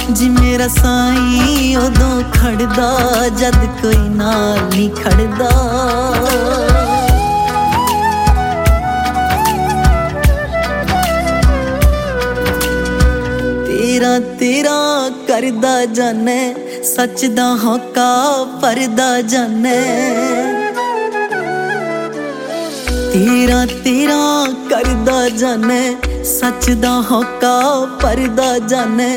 जी मेरा साईं उदों खड़दा जद कोई नाल नहीं खड़दा। तेरा तेरा करदा जाने सच दा होका परदा जाने। तेरा तेरा करदा जाने सच दा होका परदा जाने।